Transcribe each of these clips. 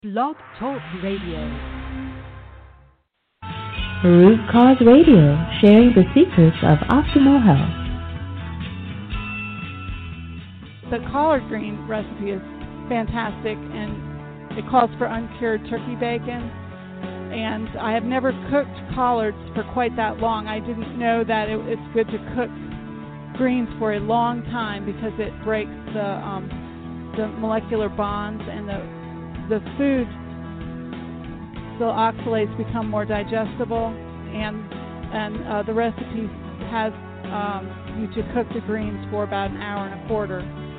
Blog Talk Radio. Root Cause Radio, sharing the secrets of optimal health. The collard green recipe is fantastic, and it calls for uncured turkey bacon. And I have never cooked collards for quite that long. I didn't know that it's good to cook greens for a long time because it breaks the molecular bonds, and the food, the oxalates become more digestible, and the recipe has you to cook the greens for about an hour and a quarter,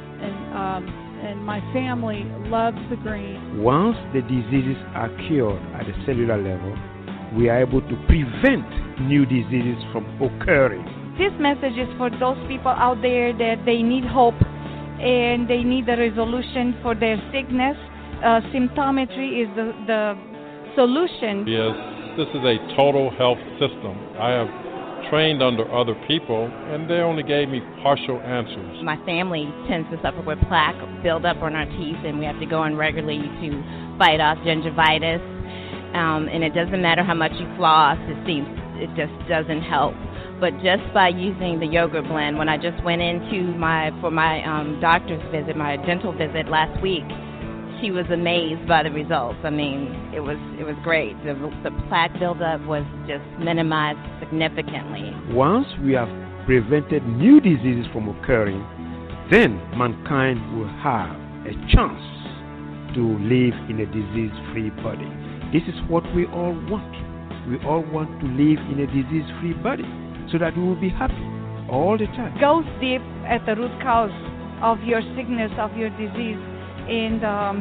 and my family loves the greens. Once the diseases are cured at the cellular level, we are able to prevent new diseases from occurring. This message is for those people out there that they need hope and they need a resolution for their sickness. Symptometry is the solution. Yes, this is a total health system. I have trained under other people, and they only gave me partial answers. My family tends to suffer with plaque build up on our teeth, and we have to go in regularly to fight off gingivitis. And it doesn't matter how much you floss, it just doesn't help. But just by using the yogurt blend, when I just went into my doctor's visit, my dental visit last week, she was amazed by the results. I mean, it was great. The plaque buildup was just minimized significantly. Once we have prevented new diseases from occurring, then mankind will have a chance to live in a disease-free body. This is what we all want. We all want to live in a disease-free body so that we will be happy all the time. Go deep at the root cause of your sickness, of your disease. And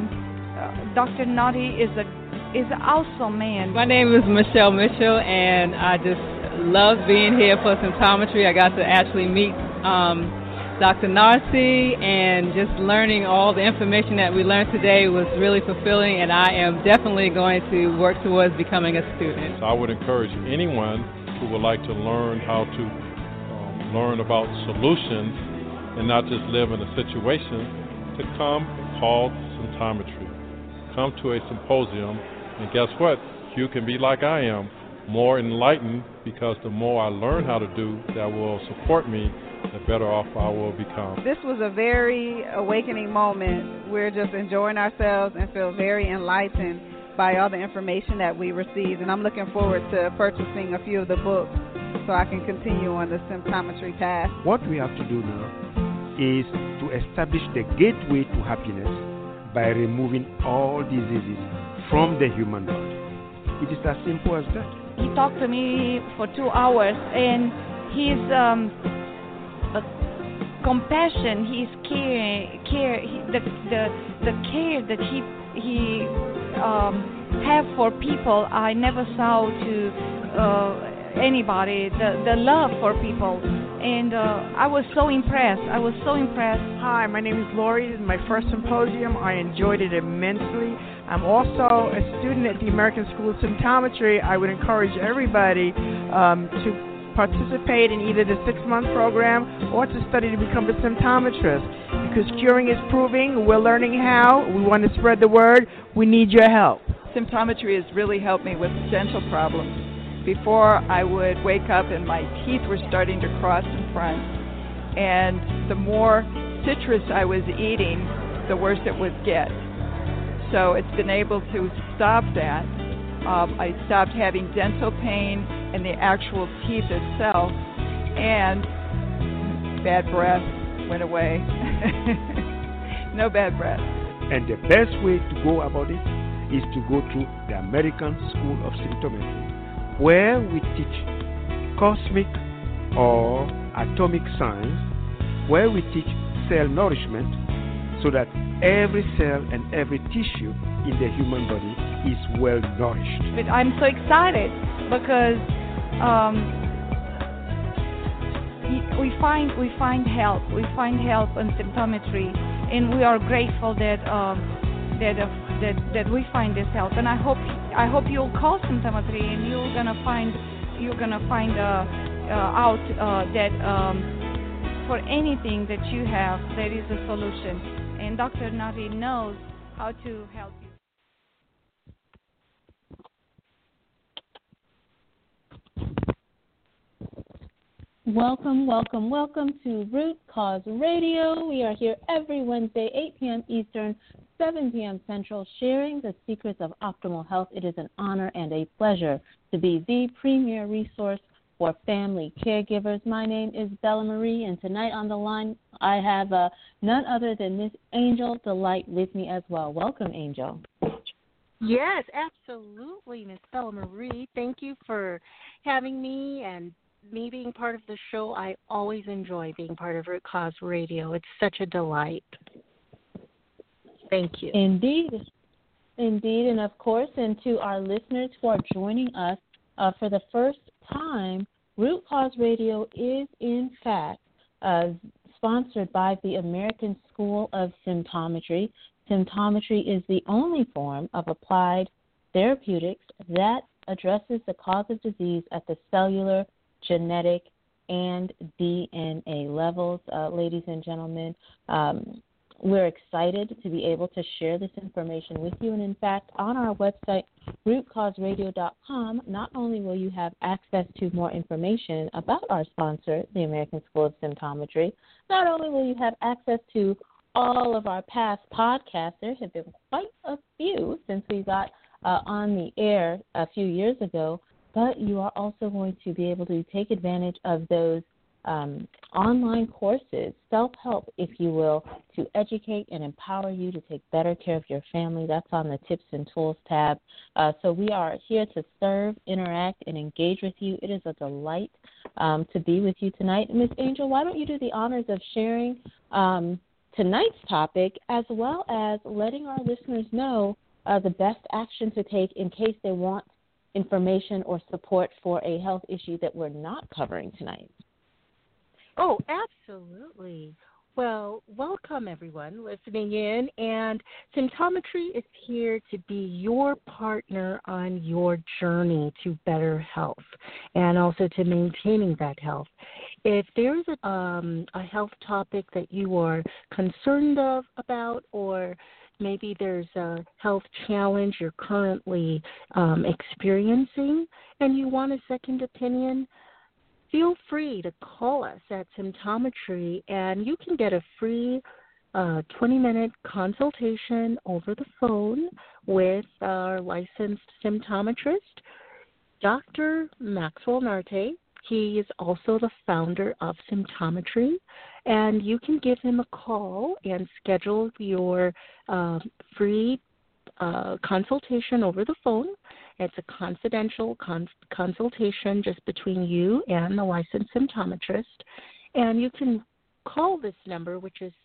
Dr. Nartey is an awesome man. My name is Michelle Mitchell, and I just love being here for symptometry. I got to actually meet Dr. Nartey, and just learning all the information that we learned today was really fulfilling, and I am definitely going to work towards becoming a student. I would encourage anyone who would like to learn how to learn about solutions and not just live in a situation to come and call symptometry. Come to a symposium, and guess what? You can be like I am, more enlightened, because the more I learn how to do that will support me, the better off I will become. This was a very awakening moment. We're just enjoying ourselves and feel very enlightened by all the information that we received, and I'm looking forward to purchasing a few of the books so I can continue on the symptometry path. What we have to do now is to establish the gateway to happiness by removing all diseases from the human body. It is as simple as that. He talked to me for 2 hours, and his compassion, his the care that he have for people, I never saw to anybody. The love for people, and I was so impressed. Hi, my name is Lori. This is my first symposium. I enjoyed it immensely. I'm also a student at the American School of Symptometry. I would encourage everybody to participate in either the 6-month program or to study to become a symptometrist, because curing is proving. We're learning how. We want to spread the word. We need your help. Symptometry has really helped me with dental problems. Before, I would wake up and my teeth were starting to cross in front, and the more citrus I was eating, the worse it would get. So it's been able to stop that. I stopped having dental pain and the actual teeth itself, and bad breath went away. No bad breath. And the best way to go about it is to go to the American School of Symptometry, where we teach cosmic or atomic science, where we teach cell nourishment, so that every cell and every tissue in the human body is well nourished. But I'm so excited because we find help in symptometry, and we are grateful that we find this help. And I hope you'll call symptometry, and you're gonna find out that for anything that you have, there is a solution, and Dr. Nartey knows how to help you. Welcome, welcome, welcome to Root Cause Radio. We are here every Wednesday, 8 p.m. Eastern, 7 p.m. Central, sharing the secrets of optimal health. It is an honor and a pleasure to be the premier resource for family caregivers. My name is Bella Marie, and tonight on the line I have none other than Miss Angel Delight with me as well. Welcome, Angel. Yes, absolutely, Miss Bella Marie. Thank you for having me and me being part of the show. I always enjoy being part of Root Cause Radio. It's such a delight. Thank you. Indeed. And of course, and to our listeners who are joining us for the first time, Root Cause Radio is, in fact, sponsored by the American School of Symptometry. Symptometry is the only form of applied therapeutics that addresses the cause of disease at the cellular, genetic, and DNA levels. Ladies and gentlemen, we're excited to be able to share this information with you. And in fact, on our website, rootcauseradio.com, not only will you have access to more information about our sponsor, the American School of Symptometry, not only will you have access to all of our past podcasts. There have been quite a few since we got on the air a few years ago, but you are also going to be able to take advantage of those online courses, self-help, if you will, to educate and empower you to take better care of your family. That's on the Tips and Tools tab. So we are here to serve, interact, and engage with you. It is a delight to be with you tonight. Ms. Angel, why don't you do the honors of sharing tonight's topic, as well as letting our listeners know the best action to take in case they want information or support for a health issue that we're not covering tonight. Oh, absolutely. Well, welcome everyone listening in, and Symptometry is here to be your partner on your journey to better health and also to maintaining that health. If there's a health topic that you are concerned about, or maybe there's a health challenge you're currently experiencing and you want a second opinion, feel free to call us at Symptometry, and you can get a free 20-minute consultation over the phone with our licensed symptometrist, Dr. Maxwell Narte. He is also the founder of Symptometry, and you can give him a call and schedule your free consultation over the phone. It's a confidential consultation just between you and the licensed symptometrist, and you can call this number, which is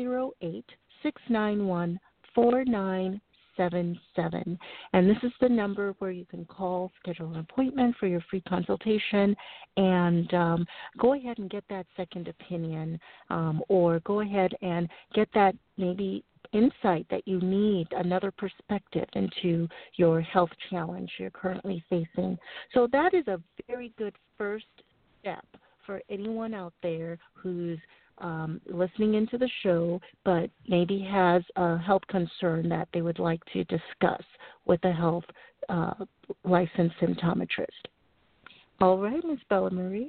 708-691-4977, and this is the number where you can call, schedule an appointment for your free consultation, and go ahead and get that second opinion, or go ahead and get that maybe insight that you need, another perspective into your health challenge you're currently facing. So that is a very good first step for anyone out there who's listening into the show but maybe has a health concern that they would like to discuss with a health licensed symptometrist. All right, Ms. Bella Marie.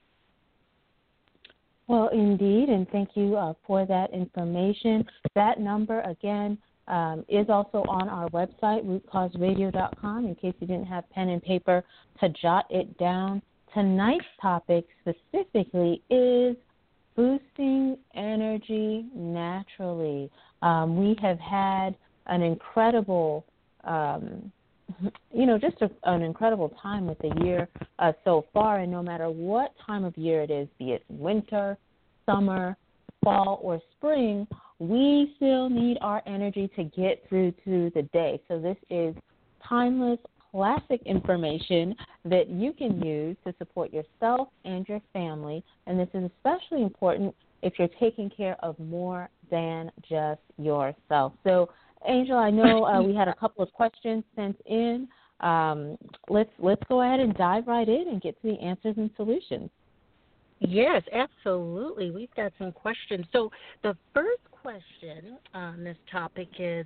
Well, indeed, and thank you for that information. That number, again, is also on our website, rootcauseradio.com, in case you didn't have pen and paper to jot it down. Tonight's topic specifically is boosting energy naturally. We have had an incredible an incredible time with the year so far, and no matter what time of year it is, be it winter, summer, fall, or spring, we still need our energy to get through to the day. So this is timeless, classic information that you can use to support yourself and your family, and this is especially important if you're taking care of more than just yourself. So, Angel, I know we had a couple of questions sent in. Let's go ahead and dive right in and get to the answers and solutions. Yes, absolutely. We've got some questions. So the first question on this topic is,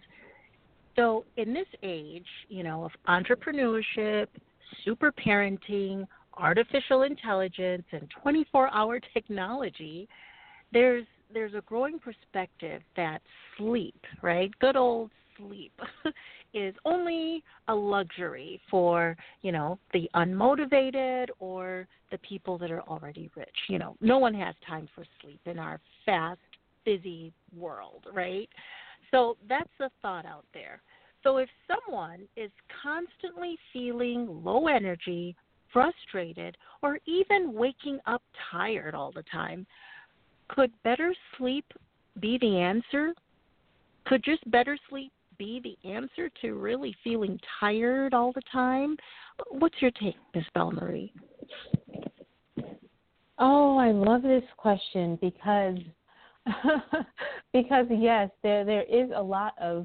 so in this age, of entrepreneurship, super parenting, artificial intelligence and 24-hour technology, there's a growing perspective that sleep, right, good old sleep, is only a luxury for, the unmotivated or the people that are already rich. No one has time for sleep in our fast, busy world, right? So that's the thought out there. So if someone is constantly feeling low energy, frustrated, or even waking up tired all the time, could better sleep be the answer? Could just better sleep be the answer to really feeling tired all the time? What's your take, Ms. Bellemarie? Oh, I love this question because yes, there is a lot of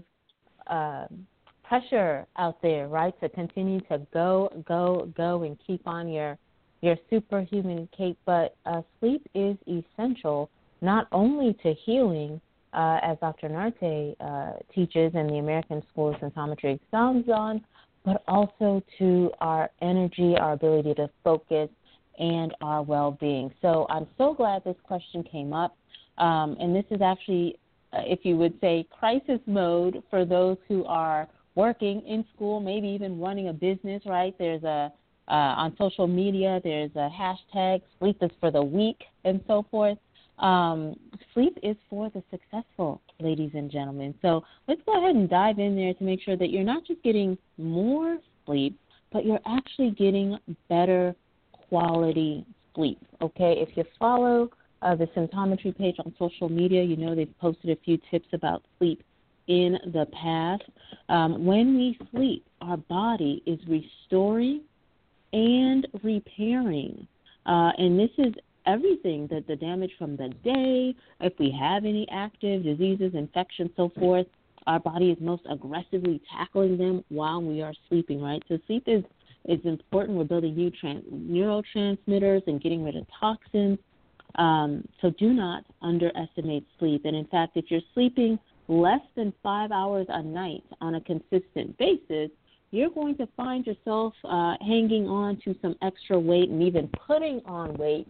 pressure out there, right, to continue to go and keep on your superhuman cape. But sleep is essential not only to healing, as Dr. Narte teaches and the American School of Symptometry expounds on, but also to our energy, our ability to focus, and our well-being. So I'm so glad this question came up. And this is actually, if you would say, crisis mode for those who are working in school, maybe even running a business, right? There's on social media, there's a hashtag, sleep is for the weak, and so forth. Sleep is for the successful, ladies and gentlemen. So let's go ahead and dive in there to make sure that you're not just getting more sleep, but you're actually getting better quality sleep, okay? If you follow the Symptometry page on social media, you know they've posted a few tips about sleep in the past. When we sleep, our body is restoring and repairing. And this is everything, that the damage from the day, if we have any active diseases, infections, so forth, our body is most aggressively tackling them while we are sleeping, right? So sleep is important. We're building new neurotransmitters and getting rid of toxins. So do not underestimate sleep. And in fact, if you're sleeping less than 5 hours a night on a consistent basis, you're going to find yourself hanging on to some extra weight and even putting on weight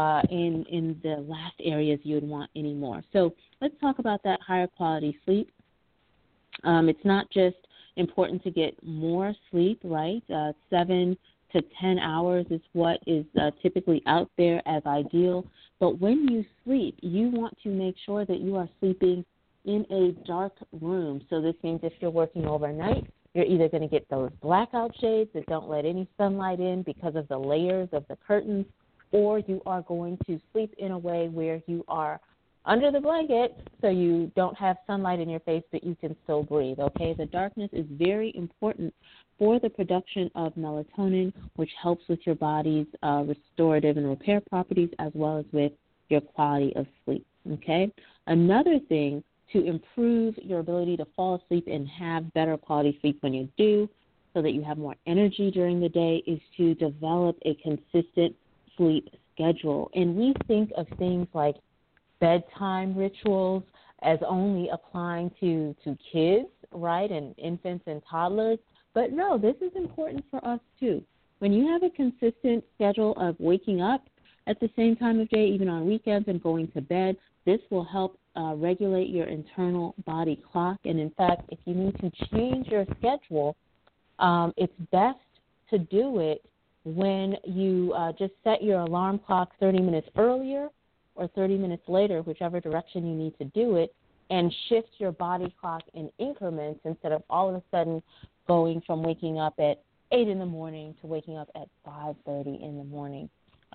in the last areas you would want anymore. So let's talk about that higher quality sleep. It's not just important to get more sleep, right? 7 to 10 hours is what is typically out there as ideal. But when you sleep, you want to make sure that you are sleeping in a dark room. So this means if you're working overnight, you're either going to get those blackout shades that don't let any sunlight in because of the layers of the curtains, or you are going to sleep in a way where you are under the blanket so you don't have sunlight in your face but you can still breathe, okay? The darkness is very important for the production of melatonin, which helps with your body's restorative and repair properties as well as with your quality of sleep, okay? Another thing to improve your ability to fall asleep and have better quality sleep when you do, so that you have more energy during the day, is to develop a consistent sleep schedule. And we think of things like bedtime rituals as only applying to kids, right, and infants and toddlers. But no, this is important for us too. When you have a consistent schedule of waking up at the same time of day, even on weekends, and going to bed, this will help regulate your internal body clock. And in fact, if you need to change your schedule, it's best to do it when you just set your alarm clock 30 minutes earlier or 30 minutes later, whichever direction you need to do it, and shift your body clock in increments instead of all of a sudden going from waking up at 8 in the morning to waking up at 5:30 in the morning.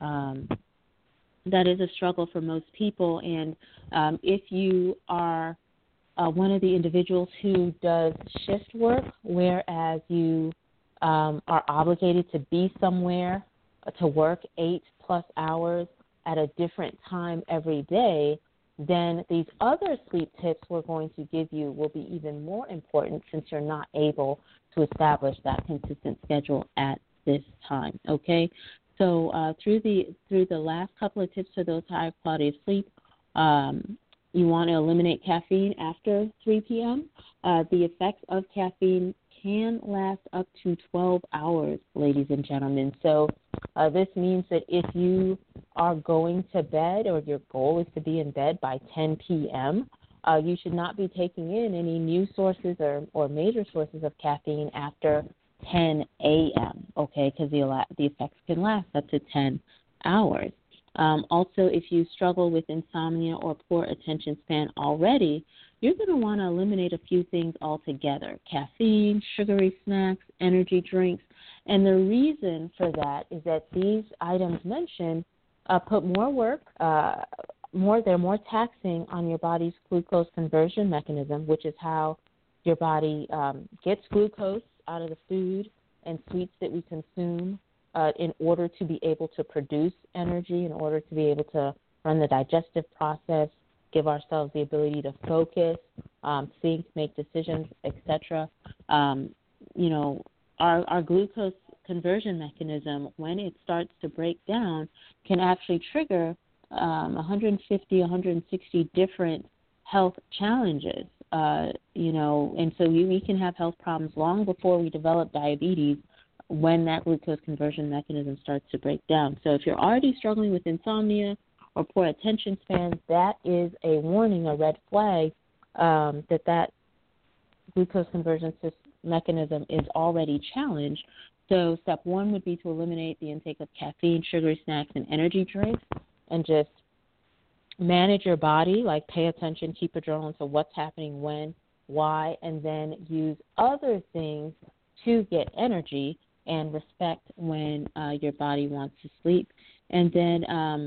That is a struggle for most people, and if you are one of the individuals who does shift work, whereas you are obligated to be somewhere to work 8+ hours at a different time every day, then these other sleep tips we're going to give you will be even more important, since you're not able to establish that consistent schedule at this time, okay? So through the last couple of tips for those higher quality of sleep, you want to eliminate caffeine after 3 p.m. The effects of caffeine can last up to 12 hours, ladies and gentlemen. So this means that if you are going to bed or your goal is to be in bed by 10 p.m., you should not be taking in any new sources or major sources of caffeine after 10 a.m., okay, because the effects can last up to 10 hours. Also, if you struggle with insomnia or poor attention span already, you're going to want to eliminate a few things altogether: caffeine, sugary snacks, energy drinks. And the reason for that is that these items mentioned put more work, they're more taxing on your body's glucose conversion mechanism, which is how your body gets glucose out of the food and sweets that we consume in order to be able to produce energy, in order to be able to run the digestive process, give ourselves the ability to focus, think, make decisions, etc. Our glucose conversion mechanism, when it starts to break down, can actually trigger 150, 160 different health challenges. And so we can have health problems long before we develop diabetes when that glucose conversion mechanism starts to break down. So if you're already struggling with insomnia or poor attention span, that is a warning, a red flag that glucose conversion mechanism is already challenged. So step one would be to eliminate the intake of caffeine, sugary snacks, and energy drinks, and just manage your body, like pay attention, keep a journal into what's happening when, why, and then use other things to get energy and respect when your body wants to sleep. And then,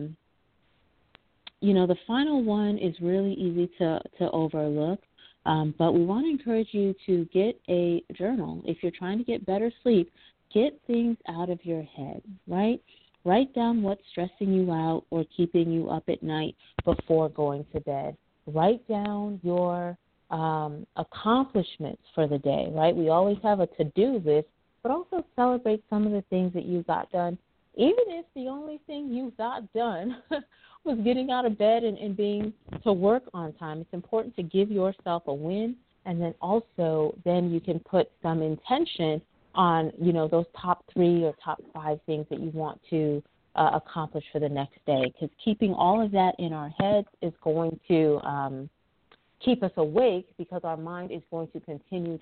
the final one is really easy to overlook, but we want to encourage you to get a journal. If you're trying to get better sleep, get things out of your head, right? Write down what's stressing you out or keeping you up at night before going to bed. Write down your accomplishments for the day, right? We always have a to-do list, but also celebrate some of the things that you got done, even if the only thing you got done was getting out of bed and being to work on time. It's important to give yourself a win, and then also then you can put some intention on, those top 3 or top 5 things that you want to accomplish for the next day, because keeping all of that in our heads is going to keep us awake, because our mind is going to continue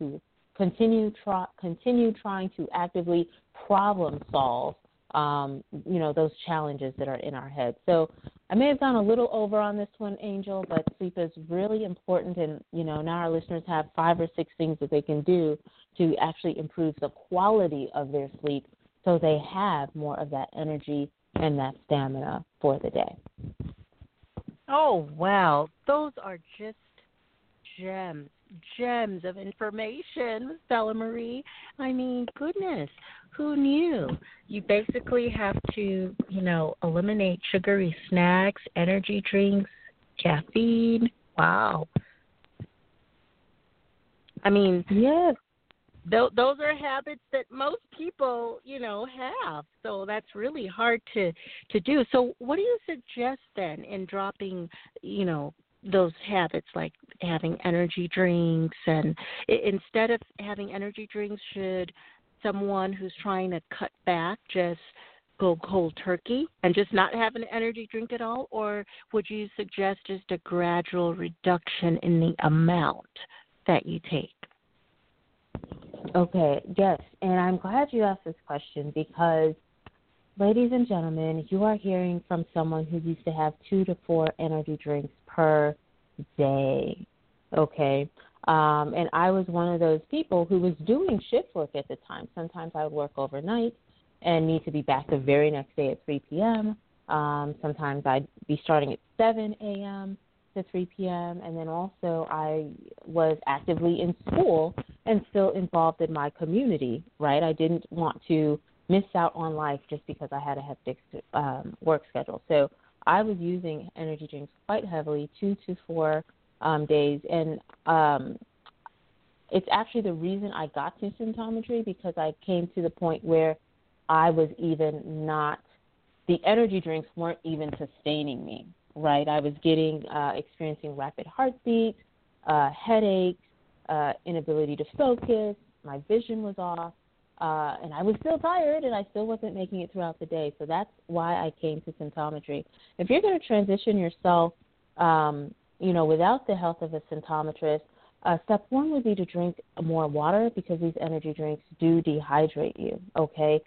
trying to actively problem solve those challenges that are in our head. So I may have gone a little over on this one, Angel, but sleep is really important, and now our listeners have 5 or 6 things that they can do to actually improve the quality of their sleep so they have more of that energy and that stamina for the day. Oh, wow. Those are just gems of information, Stella Marie. I mean, goodness, who knew? You basically have to, eliminate sugary snacks, energy drinks, caffeine. Wow. I mean, yes. Those are habits that most people, have. So that's really hard to do. So what do you suggest then in dropping, those habits like having energy drinks? And instead of having energy drinks, should someone who's trying to cut back just go cold turkey and just not have an energy drink at all? Or would you suggest just a gradual reduction in the amount that you take? Okay, yes, and I'm glad you asked this question, because, ladies and gentlemen, you are hearing from someone who used to have 2 to 4 energy drinks per day, okay? And I was one of those people who was doing shift work at the time. Sometimes I would work overnight and need to be back the very next day at 3 p.m. Sometimes I'd be starting at 7 a.m. to 3 p.m. And then also I was actively in school and still involved in my community, right? I didn't want to miss out on life just because I had a hectic work schedule. So I was using energy drinks quite heavily, 2 to 4 days. And it's actually the reason I got to symptometry, because I came to the point where I was even not, the energy drinks weren't even sustaining me, right? I was experiencing rapid heartbeats, headaches, inability to focus, my vision was off, and I was still tired, and I still wasn't making it throughout the day. So that's why I came to symptometry. If you're going to transition yourself, without the help of a symptometrist, step one would be to drink more water, because these energy drinks do dehydrate you, okay?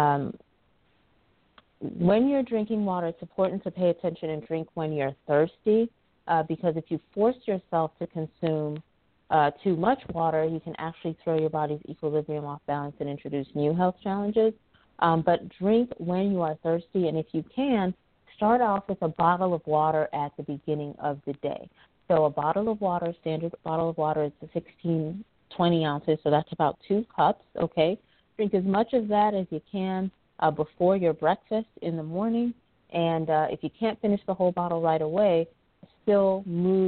When you're drinking water, it's important to pay attention and drink when you're thirsty, because if you force yourself to consume too much water, you can actually throw your body's equilibrium off balance and introduce new health challenges. But drink when you are thirsty, and if you can, start off with a bottle of water at the beginning of the day. So a bottle of water, standard bottle of water, is 16, 20 ounces, so that's about 2 cups, okay? Drink as much of that as you can before your breakfast in the morning, and if you can't finish the whole bottle right away, still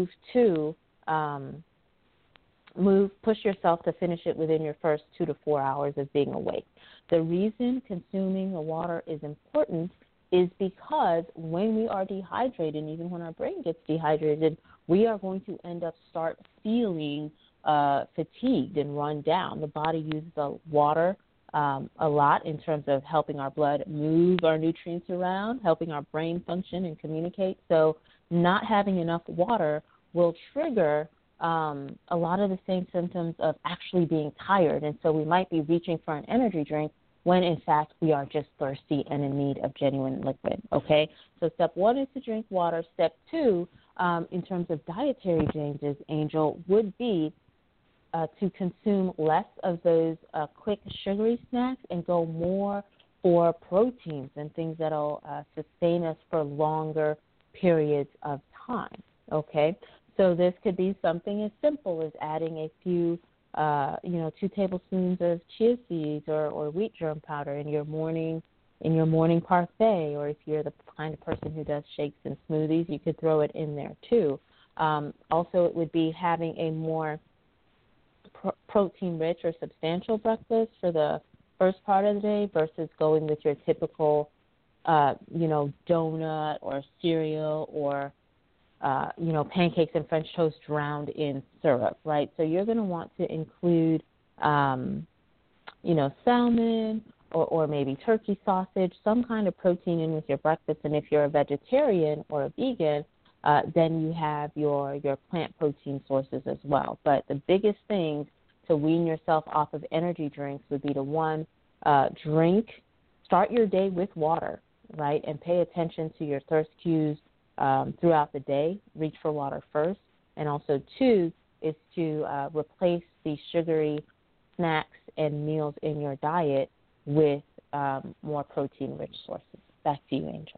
push yourself to finish it within your first 2 to 4 hours of being awake. The reason consuming the water is important is because when we are dehydrated, even when our brain gets dehydrated, we are going to start feeling fatigued and run down. The body uses the water a lot in terms of helping our blood move our nutrients around, helping our brain function and communicate. So not having enough water will trigger a lot of the same symptoms of actually being tired. And so we might be reaching for an energy drink when, in fact, we are just thirsty and in need of genuine liquid, okay? So step one is to drink water. Step two, in terms of dietary changes, Angel, would be to consume less of those quick sugary snacks and go more for proteins and things that will sustain us for longer periods of time, okay? So this could be something as simple as adding a few 2 tablespoons of chia seeds or wheat germ powder in your morning parfait, or if you're the kind of person who does shakes and smoothies, you could throw it in there too. Also, it would be having a more protein-rich or substantial breakfast for the first part of the day versus going with your typical, donut or cereal or pancakes and French toast drowned in syrup, right? So you're going to want to include, salmon or maybe turkey sausage, some kind of protein in with your breakfast. And if you're a vegetarian or a vegan, then you have your plant protein sources as well. But the biggest thing to wean yourself off of energy drinks would be to, one, start your day with water, right, and pay attention to your thirst cues throughout the day. Reach for water first. And also, two, is to replace the sugary snacks and meals in your diet with more protein-rich sources. Back to you, Angel.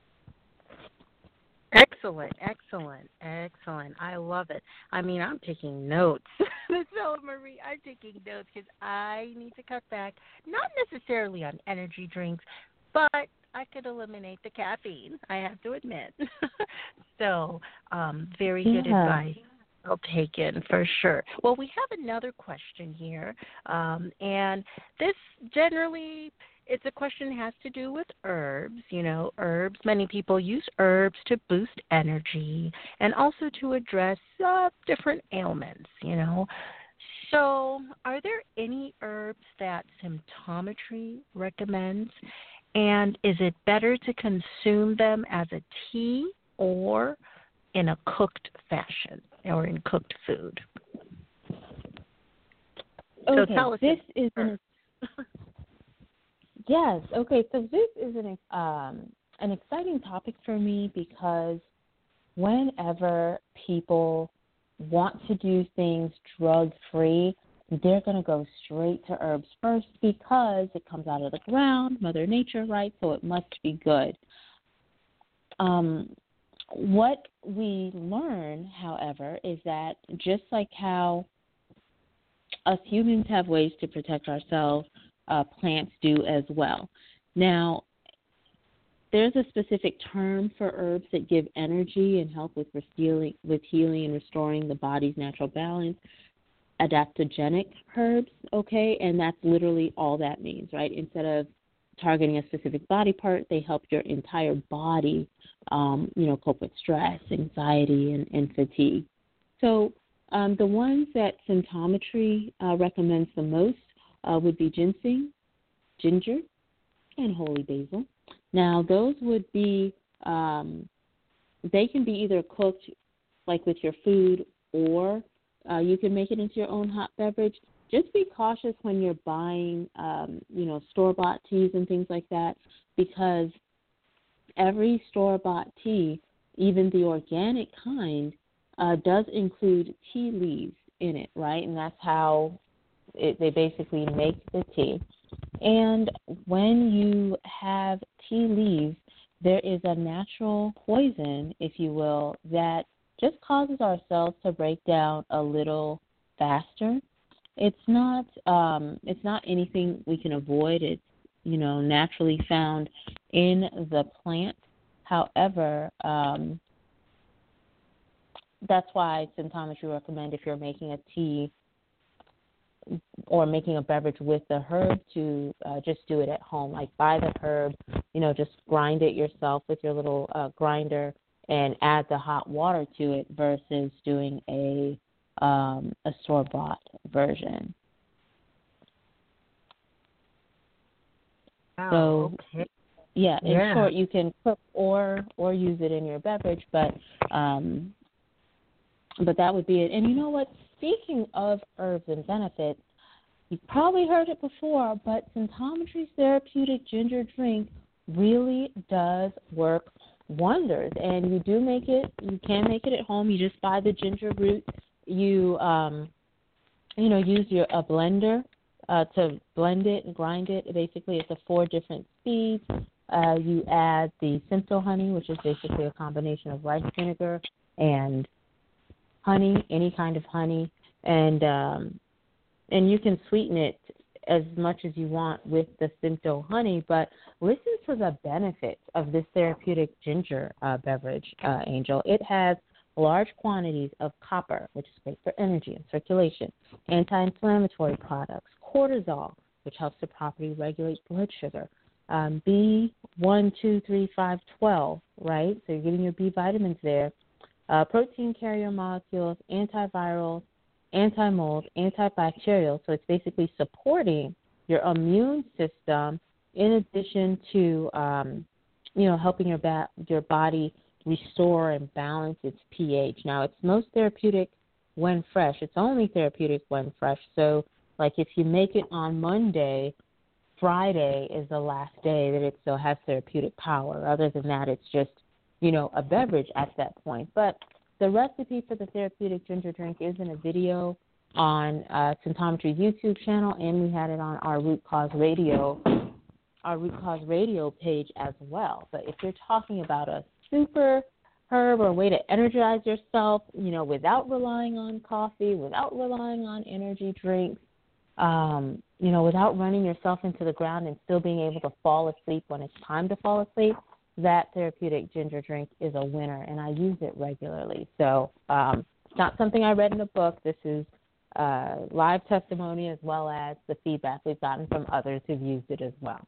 Excellent. I love it. I mean, I'm taking notes. So, Marie, I'm taking notes because I need to cut back, not necessarily on energy drinks, but I could eliminate the caffeine, I have to admit. So, very good advice. I'll take it for sure. Well, we have another question here, and this generally, it's a question that has to do with herbs. Herbs, many people use herbs to boost energy and also to address different ailments, So are there any herbs that symptometry recommends? And is it better to consume them as a tea or in a cooked fashion or in cooked food? Okay, so tell us. Yes. Okay. So this is an exciting topic for me because whenever people want to do things drug-free, they're going to go straight to herbs first because it comes out of the ground, Mother Nature, right? So it must be good. What we learn, however, is that just like how us humans have ways to protect ourselves, plants do as well. Now, there's a specific term for herbs that give energy and help with healing and restoring the body's natural balance. Adaptogenic herbs, okay, and that's literally all that means, right? Instead of targeting a specific body part, they help your entire body, cope with stress, anxiety, and fatigue. So The ones that Symptometry recommends the most would be ginseng, ginger, and holy basil. Now, those would be, they can be either cooked like with your food, or you can make it into your own hot beverage. Just be cautious when you're buying, store-bought teas and things like that, because every store-bought tea, even the organic kind, does include tea leaves in it, right? And that's how they basically make the tea. And when you have tea leaves, there is a natural poison, if you will, that just causes our cells to break down a little faster. It's not anything we can avoid. It's naturally found in the plant. However, that's why Symptometry recommend, if you're making a tea or making a beverage with the herb, to just do it at home. Like, buy the herb, just grind it yourself with your little grinder and add the hot water to it versus doing a store-bought version. Wow, So, okay. In short, you can cook or use it in your beverage, but that would be it. And you know what? Speaking of herbs and benefits, you've probably heard it before, but Symptometry's therapeutic ginger drink really does work wonders. And you can make it at home. You just buy the ginger root. You use a blender to blend it and grind it. Basically, it's 4 different speeds. You add the Sympto honey, which is basically a combination of rice vinegar and honey, any kind of honey, and you can sweeten it as much as you want with the Sympto honey. But listen to the benefits of this therapeutic ginger beverage, Angel. It has large quantities of copper, which is great for energy and circulation, anti-inflammatory products, cortisol, which helps to properly regulate blood sugar, B1, 2, 3, 5, 12, right? So you're getting your B vitamins there. Protein carrier molecules, antivirals, anti-mold, antibacterial. So it's basically supporting your immune system in addition to, helping your body restore and balance its pH. Now, it's most therapeutic when fresh. It's only therapeutic when fresh. So, like, if you make it on Monday, Friday is the last day that it still has therapeutic power. Other than that, it's just a beverage at that point. But the recipe for the therapeutic ginger drink is in a video on Symptometry's YouTube channel, and we had it on our Root Cause Radio page as well. But if you're talking about a super herb or a way to energize yourself, without relying on coffee, without relying on energy drinks, without running yourself into the ground and still being able to fall asleep when it's time to fall asleep, that therapeutic ginger drink is a winner, and I use it regularly. So it's not something I read in a book. This is live testimony as well as the feedback we've gotten from others who've used it as well.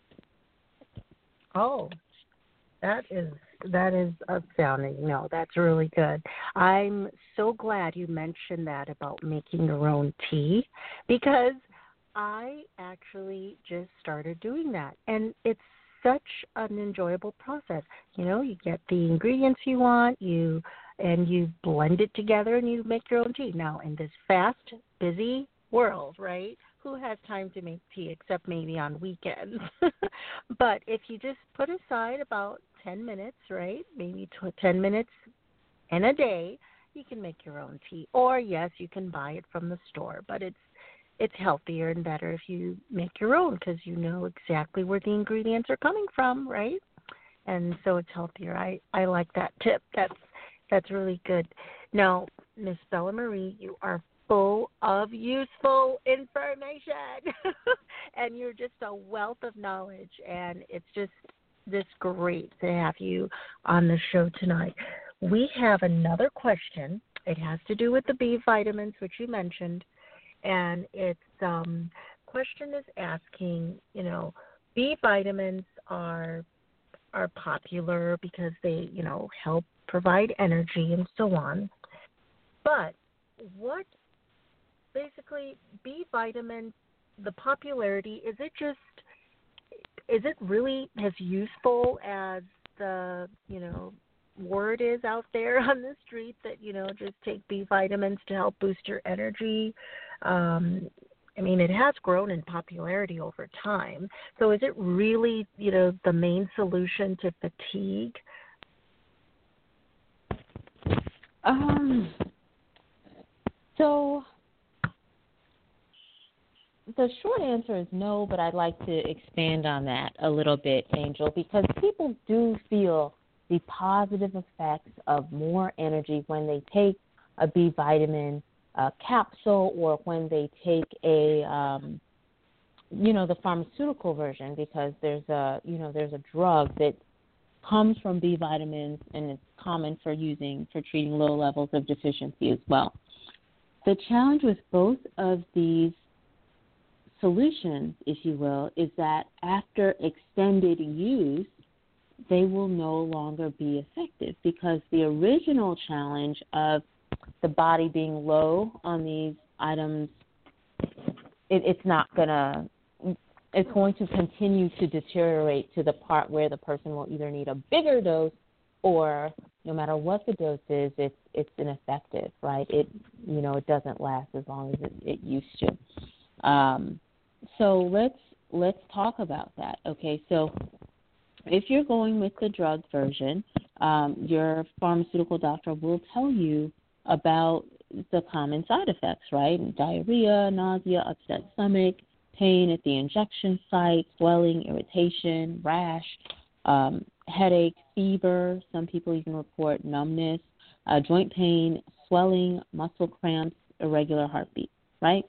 Oh, that is astounding. No, that's really good. I'm so glad you mentioned that about making your own tea, because I actually just started doing that, and it's such an enjoyable process. You get the ingredients you want, you blend it together, and you make your own tea. Now, in this fast, busy world, right, who has time to make tea except maybe on weekends? But if you just put aside about 10 minutes, right, maybe 10 minutes in a day, you can make your own tea. Or, yes, you can buy it from the store, but it's healthier and better if you make your own, because you know exactly where the ingredients are coming from, right? And so it's healthier. I like that tip. That's really good. Now, Miss Bella Marie, you are full of useful information, and you're just a wealth of knowledge, and it's just great to have you on the show tonight. We have another question. It has to do with the B vitamins, which you mentioned. And it's question is asking, B vitamins are popular because they, help provide energy and so on. But what basically B vitamin, the popularity, is it really as useful as the, word is out there on the street that, just take B vitamins to help boost your energy? It has grown in popularity over time. So is it really, the main solution to fatigue? So the short answer is no, but I'd like to expand on that a little bit, Angel, because people do feel the positive effects of more energy when they take a B vitamin capsule or when they take the pharmaceutical version, because there's a drug that comes from B vitamins, and it's common for treating low levels of deficiency as well. The challenge with both of these solutions, if you will, is that after extended use, they will no longer be effective, because the original challenge of the body being low on these items, it's going to continue to deteriorate to the part where the person will either need a bigger dose, or no matter what the dose is, it's ineffective, right? It doesn't last as long as it used to. So let's talk about that. Okay, so if you're going with the drug version, your pharmaceutical doctor will tell you about the common side effects, right? Diarrhea, nausea, upset stomach, pain at the injection site, swelling, irritation, rash, headache, fever. Some people even report numbness, joint pain, swelling, muscle cramps, irregular heartbeat, right?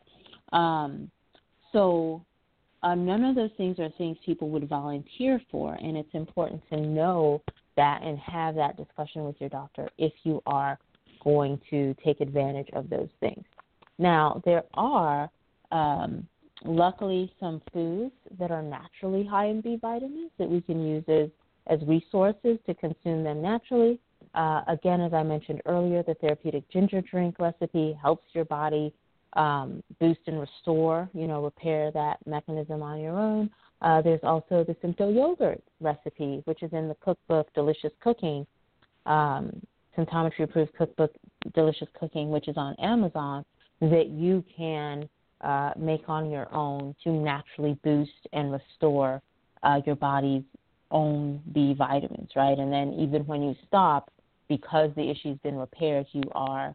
So none of those things are things people would volunteer for, and it's important to know that and have that discussion with your doctor if you are going to take advantage of those things. Now, there are luckily some foods that are naturally high in B vitamins that we can use as resources to consume them naturally. Again, as I mentioned earlier, the therapeutic ginger drink recipe helps your body boost and restore, repair that mechanism on your own. There's also the Sympto yogurt recipe, which is in the cookbook Delicious Cooking, Symptometry approved cookbook Delicious Cooking, which is on Amazon, that you can make on your own to naturally boost and restore your body's own B vitamins, right? And then even when you stop, because the issue's been repaired, you are,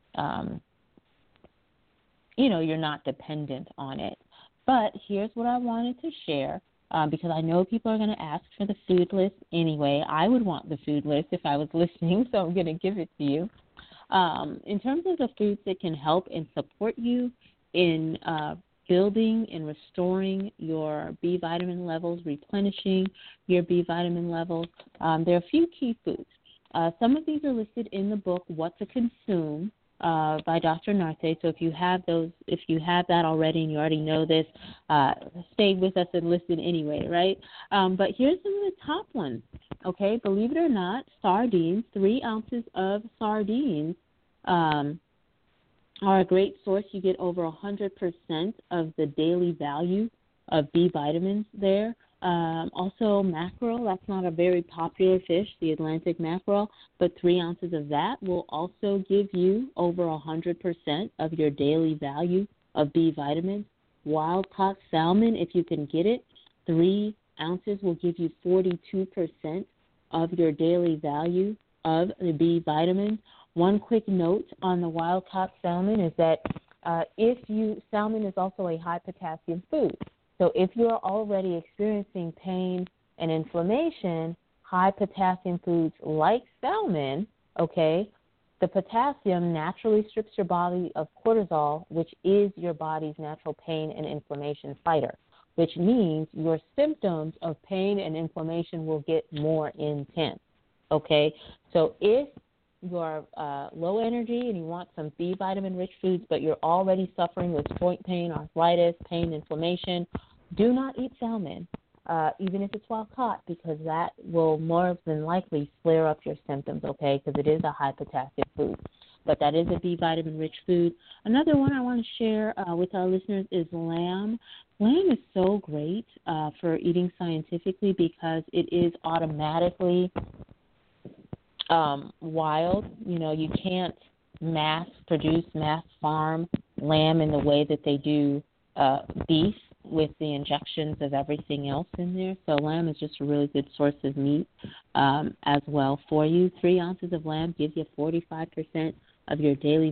you're not dependent on it. But here's what I wanted to share, because I know people are going to ask for the food list anyway. I would want the food list if I was listening, so I'm going to give it to you. In terms of the foods that can help and support you in building and restoring your B vitamin levels, replenishing your B vitamin levels, there are a few key foods. Some of these are listed in the book, What to Consume, by Dr. Narthe. So if you have that already and you already know this, stay with us and listen anyway, right? But here's some of the top ones, okay? Believe it or not, sardines, 3 ounces of sardines are a great source. You get over 100% of the daily value of B vitamins there. Also mackerel, that's not a very popular fish, the Atlantic mackerel, but 3 ounces of that will also give you over 100% of your daily value of B vitamins. Wild-caught salmon, if you can get it, 3 ounces will give you 42% of your daily value of the B vitamins. One quick note on the wild-caught salmon is that salmon is also a high-potassium food. So if you're already experiencing pain and inflammation, high-potassium foods like salmon, okay, the potassium naturally strips your body of cortisol, which is your body's natural pain and inflammation fighter, which means your symptoms of pain and inflammation will get more intense, okay? So if you're low energy and you want some B vitamin-rich foods, but you're already suffering with joint pain, arthritis, pain, inflammation, do not eat salmon, even if it's wild caught, because that will more than likely flare up your symptoms, okay, because it is a high potassium food. but that is a B vitamin-rich food. Another one I want to share with our listeners is lamb. Lamb is so great for eating scientifically because it is automatically wild. You know, you can't mass farm lamb in the way that they do beef with the injections of everything else in there. So lamb is just a really good source of meat as well for you. 3 ounces of lamb gives you 45% of your daily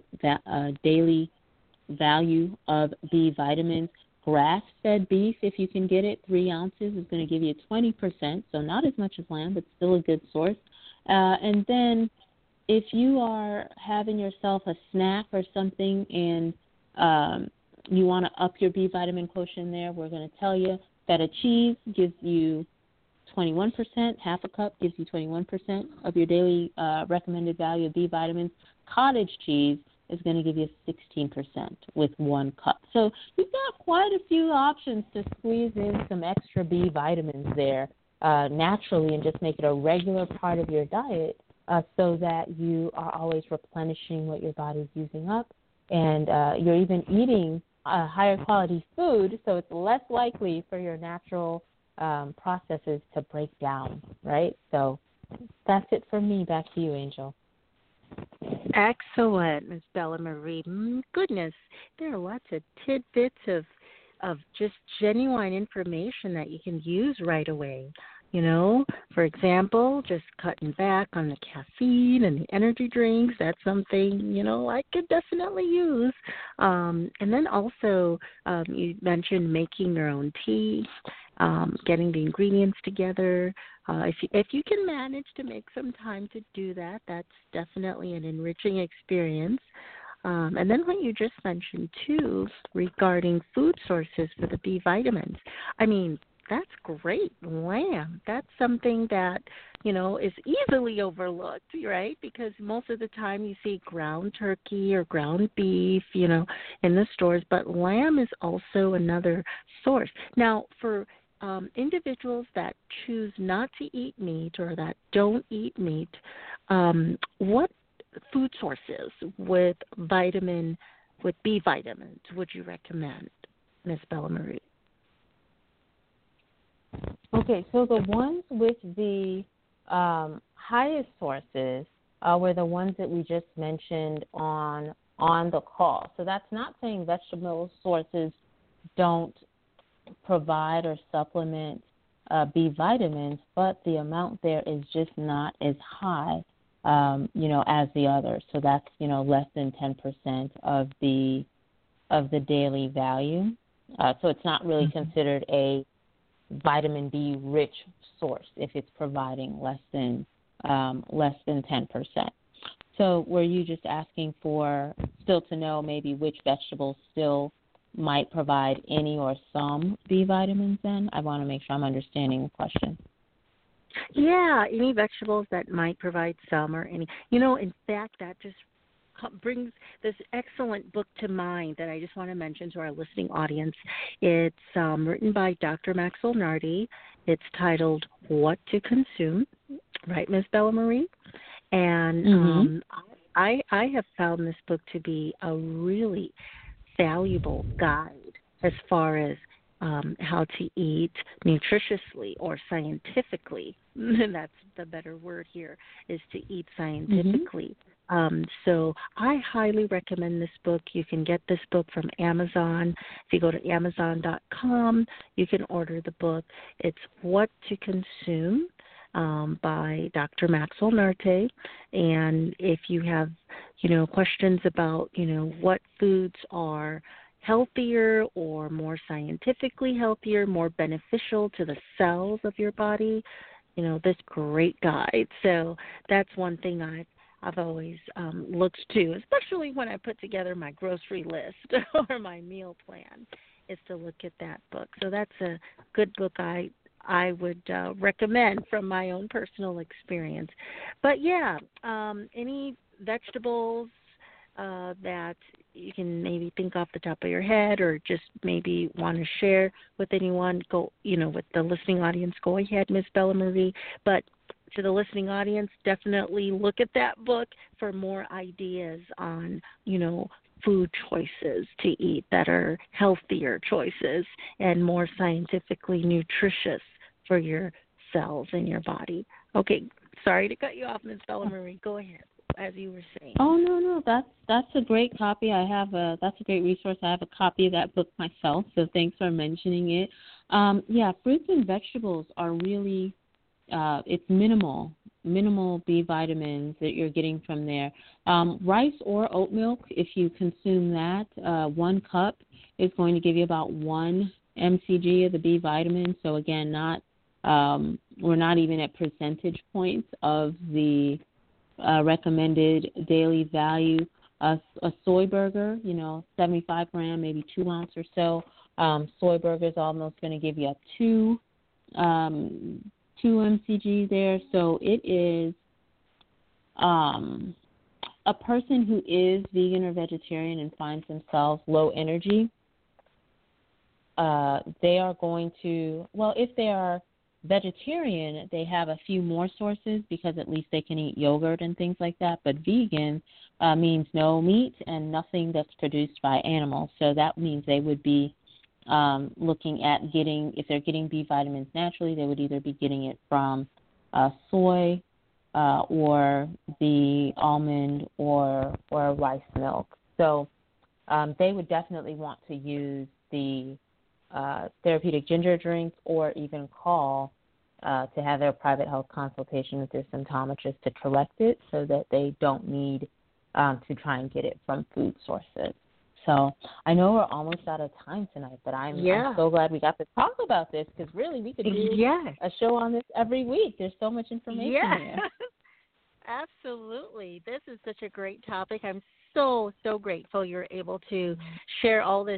value of B vitamins. Grass-fed beef, if you can get it, 3 ounces is going to give you 20%, so not as much as lamb, but still a good source. And then if you are having yourself a snack or something and you want to up your B vitamin quotient there, we're going to tell you that a cheese gives you 21%, half a cup gives you 21% of your daily recommended value of B vitamins. Cottage cheese is going to give you 16% with 1 cup. So you've got quite a few options to squeeze in some extra B vitamins there naturally and just make it a regular part of your diet so that you are always replenishing what your body's using up. And you're even eating higher quality food, so it's less likely for your natural processes to break down, right? So that's it for me. Back to you, Angel. Excellent, Ms. Bella Marie. Goodness, there are lots of tidbits of just genuine information that you can use right away. You know, for example, just cutting back on the caffeine and the energy drinks, that's something, you know, I could definitely use. And then also you mentioned making your own tea, getting the ingredients together. If you can manage to make some time to do that, that's definitely an enriching experience. And then what you just mentioned, too, regarding food sources for the B vitamins, I mean, that's great. Lamb, that's something that, you know, is easily overlooked, right? Because most of the time you see ground turkey or ground beef, you know, in the stores, but lamb is also another source. Now, for individuals that choose not to eat meat or that don't eat meat, what food sources with B vitamins would you recommend, Ms. Bella Marie? Okay, so the ones with the highest sources were the ones that we just mentioned on the call. So that's not saying vegetable sources don't provide or supplement B vitamins, but the amount there is just not as high, you know, as the others. So that's, you know, less than 10% of the daily value. So it's not really considered a vitamin B rich source if it's providing less than 10%. So were you just asking for still to know maybe which vegetables still might provide any or some B vitamins then? I want to make sure I'm understanding the question. Yeah, any vegetables that might provide some or any. You know, in fact, that just brings this excellent book to mind that I just want to mention to our listening audience. It's written by Dr. Maxwell Nardi. It's titled What to Consume, right, Ms. Bella Marie? And I have found this book to be a really valuable guide as far as how to eat nutritiously or scientifically. And that's the better word here, is to eat scientifically. So I highly recommend this book. You can get this book from Amazon. If you go to Amazon.com, you can order the book. It's What to Consume by Dr. Maxwell Nardi. And if you have, you know, questions about, you know, what foods are healthier or more scientifically healthier, more beneficial to the cells of your body, you know, this great guide. So that's one thing I've always looked to, especially when I put together my grocery list or my meal plan, is to look at that book. So that's a good book I would recommend from my own personal experience. But, yeah, any vegetables that you can maybe think off the top of your head or just maybe want to share with anyone, go, you know, with the listening audience, go ahead, Ms. Bella Marie. But to the listening audience, definitely look at that book for more ideas on, food choices to eat that are healthier choices and more scientifically nutritious for your cells in your body. Okay, sorry to cut you off, Ms. Bella Marie. Go ahead, as you were saying. Oh, no, that's a great copy. That's a great resource. I have a copy of that book myself, so thanks for mentioning it. Fruits and vegetables are really, it's minimal B vitamins that you're getting from there. Rice or oat milk, if you consume that, 1 cup is going to give you about 1 mcg of the B vitamin. So again, we're not even at percentage points of the recommended daily value. A soy burger, 75 gram, maybe 2 ounce or so. Soy burger is almost going to give you 2 mcg there. So it is a person who is vegan or vegetarian and finds themselves low energy. They are going to, if they are vegetarian, they have a few more sources because at least they can eat yogurt and things like that. But vegan means no meat and nothing that's produced by animals. So that means they would be looking at getting, if they're getting B vitamins naturally, they would either be getting it from soy or the almond or rice milk. So they would definitely want to use the therapeutic ginger drink or even call to have their private health consultation with their symptometrist to correct it so that they don't need to try and get it from food sources. So I know we're almost out of time tonight, but I'm so glad we got to talk about this because really we could do a show on this every week. There's so much information here. Absolutely. This is such a great topic. I'm so grateful you're able to share all this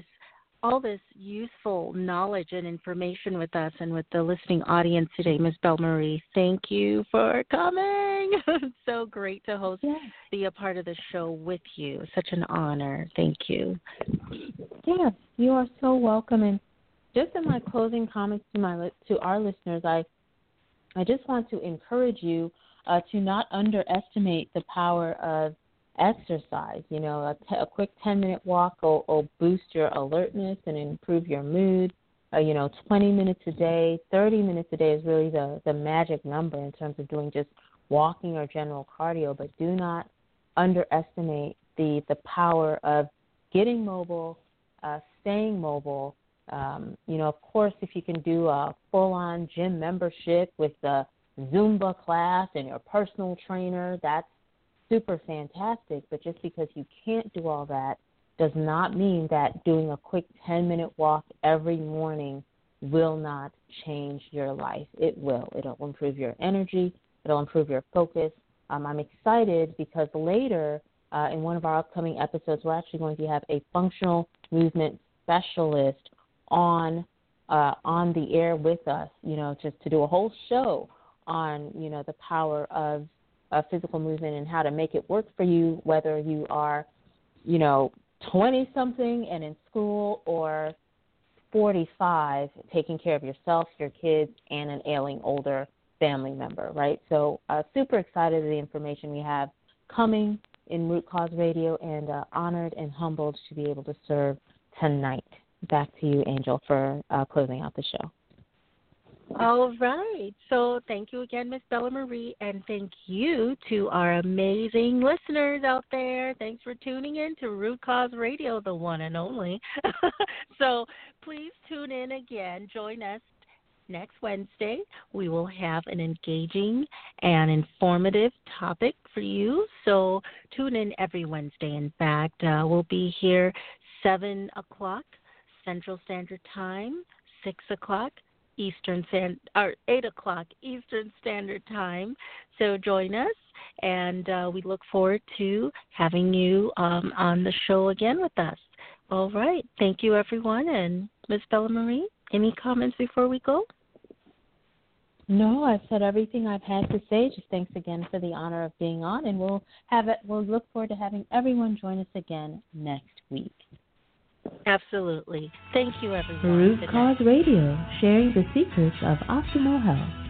useful knowledge and information with us and with the listening audience today, Ms. Belle Marie. Thank you for coming. It's so great to be a part of the show with you. Such an honor. Thank you. Yes, you are so welcome. And just in my closing comments to our listeners, I just want to encourage you to not underestimate the power of exercise. A quick 10-minute walk will boost your alertness and improve your mood. 20 minutes a day, 30 minutes a day is really the magic number in terms of doing just walking or general cardio, but do not underestimate the power of getting mobile, staying mobile. Of course, if you can do a full-on gym membership with the Zumba class and your personal trainer, that's super fantastic, but just because you can't do all that does not mean that doing a quick 10-minute walk every morning will not change your life. It will. It'll improve your energy. It'll improve your focus. I'm excited because later in one of our upcoming episodes, we're actually going to have a functional movement specialist on the air with us, just to do a whole show on, the power of physical movement and how to make it work for you, whether you are, 20-something and in school or 45 taking care of yourself, your kids, and an ailing older family member, right? So super excited of the information we have coming in Root Cause Radio and honored and humbled to be able to serve tonight. Back to you, Angel, for closing out the show. All right. So thank you again, Ms. Bella Marie, and thank you to our amazing listeners out there. Thanks for tuning in to Root Cause Radio, the one and only. So please tune in again. Join us next Wednesday. We will have an engaging and informative topic for you. So tune in every Wednesday. In fact, we'll be here 7 o'clock Central Standard Time, 6 o'clock Eastern 8 o'clock Eastern Standard Time. So join us, and we look forward to having you on the show again with us. All right. Thank you, everyone. And Ms. Bella Marie, any comments before we go? No, I've said everything I've had to say. Just thanks again for the honor of being on, and we'll look forward to having everyone join us again next week. Absolutely. Thank you, everyone. Root Cause Radio, sharing the secrets of optimal health.